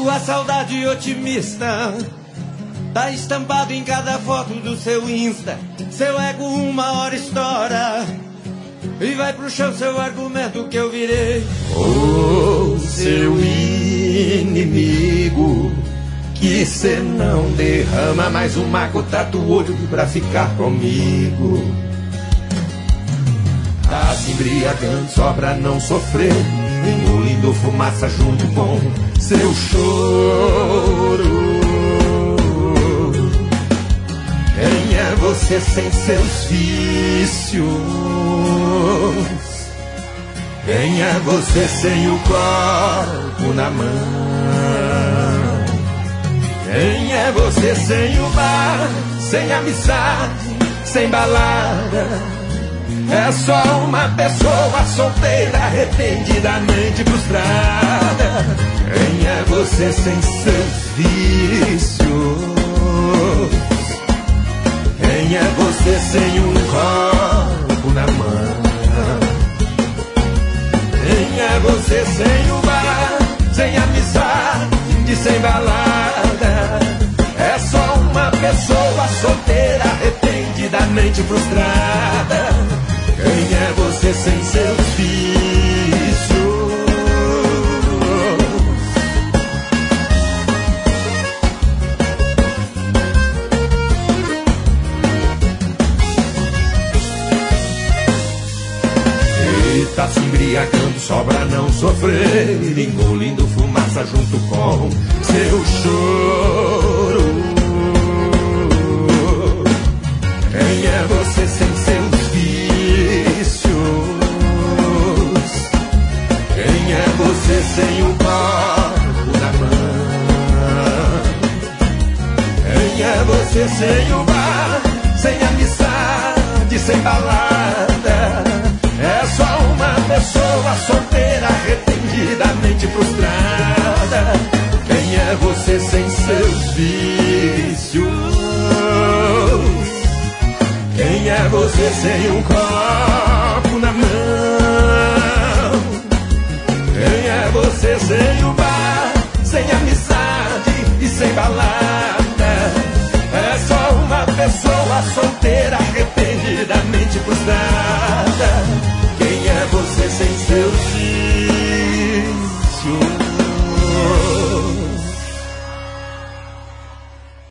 Sua saudade otimista tá estampado em cada foto do seu Insta. Seu ego uma hora estoura e vai pro chão seu argumento que eu virei o seu inimigo. Que cê não derrama mais uma gota do olho pra ficar comigo. Tá se embriagando só pra não sofrer, engolindo fumaça junto com seu choro. Quem é você sem seus vícios? Quem é você sem o corpo na mão? Quem é você sem o bar, sem amizade, sem balada? É só uma pessoa solteira, arrependidamente frustrada. Quem é você sem seus vícios? Quem é você sem um copo na mão? Quem é você sem o bar, sem amizade, sem balada? É só uma pessoa solteira, arrependidamente frustrada. Quem é você sem seus vícios? E tá se embriagando só pra não sofrer, engolindo fumaça junto com seu choro. Quem é você sem seus vícios? Quem é você sem o corpo na mão? Quem é você sem o bar, sem amizade, sem balada? É só uma pessoa solteira, arrependidamente frustrada. Quem é você sem seus vícios? Quem é você sem um copo na mão? Quem é você sem o bar, sem amizade e sem balada? É só uma pessoa solteira, arrependida